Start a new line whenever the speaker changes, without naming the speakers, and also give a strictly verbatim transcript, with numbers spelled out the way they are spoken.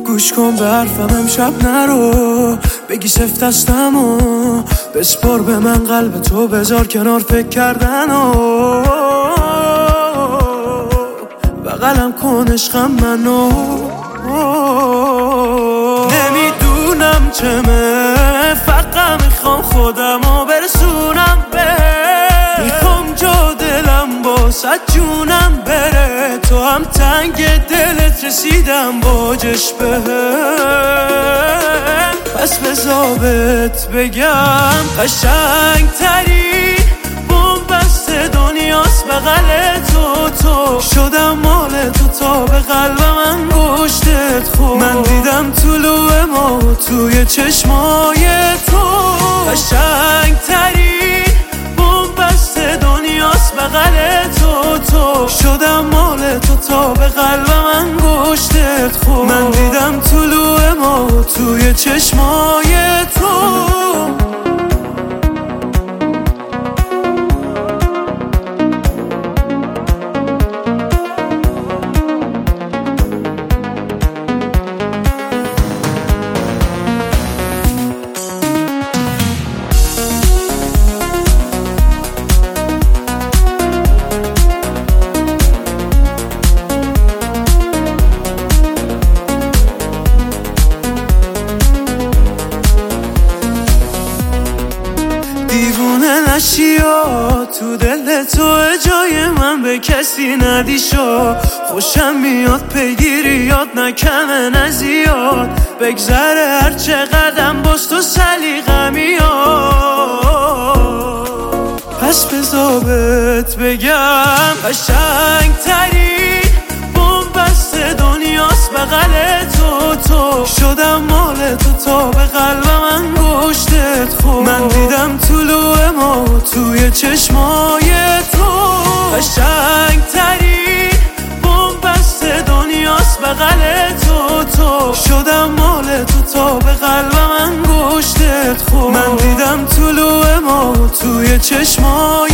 گوش کن به حرفم امشب نرو، بگی سفت هستم و بسپار به من قلب تو، بذار کنار فکر کردن و بغلم کن عشقم منو. نمیدونم چمه، فقط میخوام خودمو برسونم به، میخوام جا دلم با صد جونم بره، تو هم تنگ دلت رسیدم باجش به، پس بذابت بگم قشنگ تری بومبست دنیاست بغل تو، تو شدم مال تو تا به قلبم انگشتت خورد، من دیدم طلوع ما توی چشمای تو، قشنگ تری بومبست دنیاست بغل تو، تو شدم مال تو تا به قلبم انگشتت خورد، من دیدم طلوع ما توی چشمای تو. دیوونه نشی و تو دل تو جای من به کسی ندی شو، خوشم میاد پیگیری یاد نکمه نزیاد، بگذره هر چقدرم باز تو سلیقه میاد، پس بذابت بگم قشنگ تری بومبست دنیاست بغل تو، تو شدم مال تو تا به قلبم انگشتت خورد، من دیدم طلوع ما توی چشمای تو، قشنگ تری بومبست دنیاست بغل تو، تو شدم مال تو تا به قلبم انگشتت خورد، من دیدم طلوع ما توی چشمای